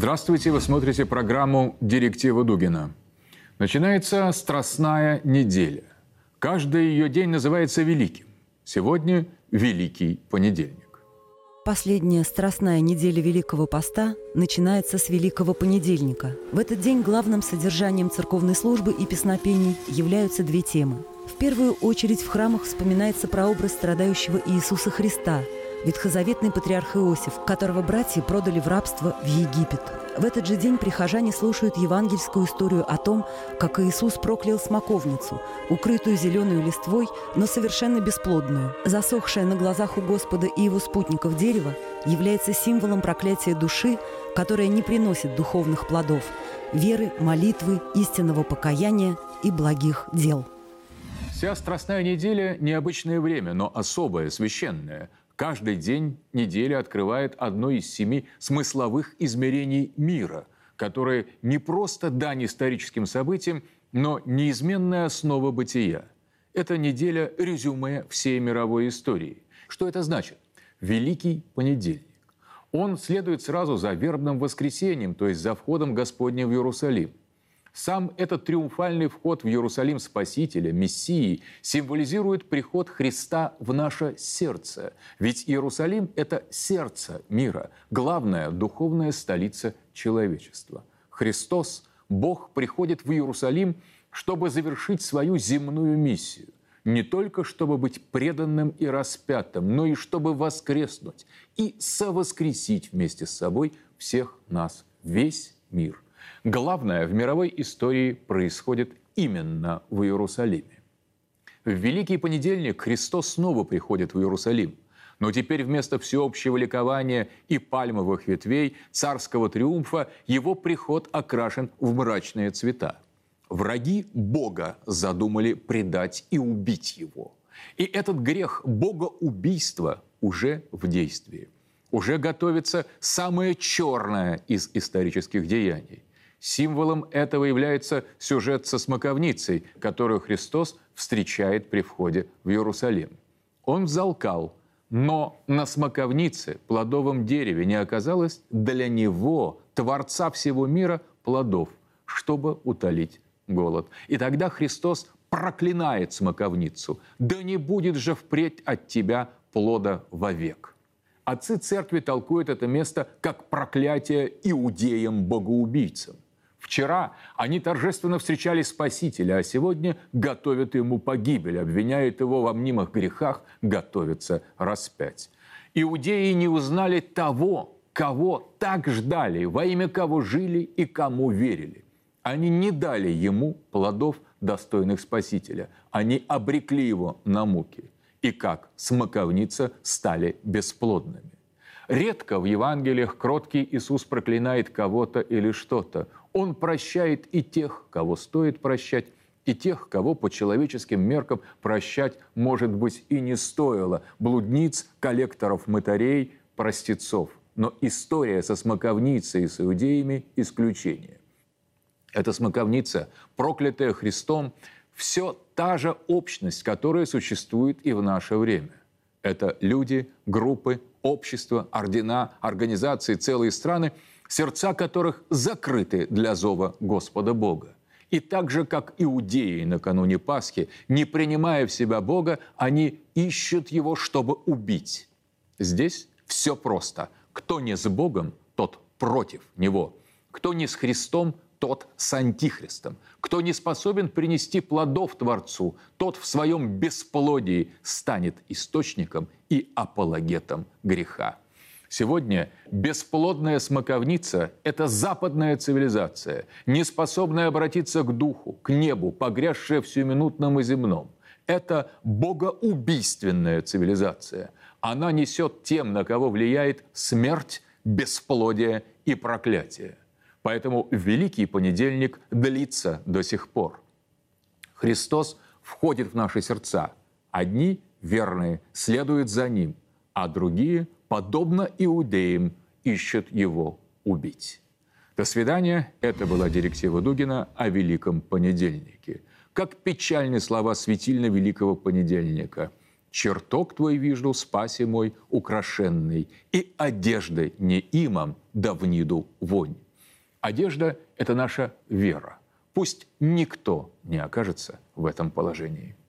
Здравствуйте, вы смотрите программу «Директива Дугина». Начинается Страстная неделя. Каждый ее день называется великим. Сегодня Великий понедельник. Последняя Страстная неделя Великого Поста начинается с Великого понедельника. В этот день главным содержанием церковной службы и песнопений являются две темы. В первую очередь в храмах вспоминается прообраз страдающего Иисуса Христа, ветхозаветный патриарх Иосиф, которого братья продали в рабство в Египет. В этот же день прихожане слушают евангельскую историю о том, как Иисус проклял смоковницу, укрытую зеленой листвой, но совершенно бесплодную. Засохшее на глазах у Господа и его спутников дерево является символом проклятия души, которая не приносит духовных плодов – веры, молитвы, истинного покаяния и благих дел. Вся Страстная неделя – необычное время, но особое, священное. Каждый день недели открывает одно из 7 смысловых измерений мира, которые не просто дань историческим событиям, но неизменная основа бытия. Это неделя резюме всей мировой истории. Что это значит? Великий понедельник. Он следует сразу за вербным воскресением, то есть за входом Господним в Иерусалим. Сам этот триумфальный вход в Иерусалим Спасителя, Мессии, символизирует приход Христа в наше сердце. Ведь Иерусалим – это сердце мира, главная духовная столица человечества. Христос, Бог, приходит в Иерусалим, чтобы завершить свою земную миссию. Не только чтобы быть преданным и распятым, но и чтобы воскреснуть и совоскресить вместе с собой всех нас, весь мир. Главное в мировой истории происходит именно в Иерусалиме. В Великий понедельник Христос снова приходит в Иерусалим. Но теперь вместо всеобщего ликования и пальмовых ветвей царского триумфа его приход окрашен в мрачные цвета. Враги Бога задумали предать и убить его. И этот грех богоубийства уже в действии. Уже готовится самое черное из исторических деяний. Символом этого является сюжет со смоковницей, которую Христос встречает при входе в Иерусалим. Он взалкал, но на смоковнице, плодовом дереве, не оказалось для него, Творца всего мира, плодов, чтобы утолить голод. И тогда Христос проклинает смоковницу: «Да не будет же впредь от тебя плода вовек». Отцы церкви толкуют это место как проклятие иудеям-богоубийцам. Вчера они торжественно встречали Спасителя, а сегодня готовят ему погибель, обвиняют его во мнимых грехах, готовятся распять. Иудеи не узнали того, кого так ждали, во имя кого жили и кому верили. Они не дали ему плодов, достойных Спасителя. Они обрекли его на муки. И как смоковница стали бесплодными. Редко в Евангелиях кроткий Иисус проклинает кого-то или что-то. Он прощает и тех, кого стоит прощать, и тех, кого по человеческим меркам прощать, может быть, и не стоило. Блудниц, коллекторов мытарей, простецов. Но история со смоковницей и с иудеями – исключение. Эта смоковница, проклятая Христом, все та же общность, которая существует и в наше время. Это люди, группы, общества, ордена, организации, целые страны, сердца которых закрыты для зова Господа Бога. И так же, как иудеи накануне Пасхи, не принимая в себя Бога, они ищут Его, чтобы убить. Здесь все просто. Кто не с Богом, тот против Него. Кто не с Христом, тот с антихристом. Кто не способен принести плодов Творцу, тот в своем бесплодии станет источником и апологетом греха. Сегодня бесплодная смоковница – это западная цивилизация, не способная обратиться к духу, к небу, погрязшая в сиюминутном и земном. Это богоубийственная цивилизация. Она несет тем, на кого влияет смерть, бесплодие и проклятие. Поэтому Великий понедельник длится до сих пор. Христос входит в наши сердца. Одни, верные, следуют за Ним, а другие, подобно иудеям, ищут Его убить. До свидания. Это была директива Дугина о Великом понедельнике. Как печальны слова светильно Великого понедельника. «Чертог твой вижу, спаси мой, украшенный, и одеждой не имам, да вниду вонь». Одежда – это наша вера. Пусть никто не окажется в этом положении.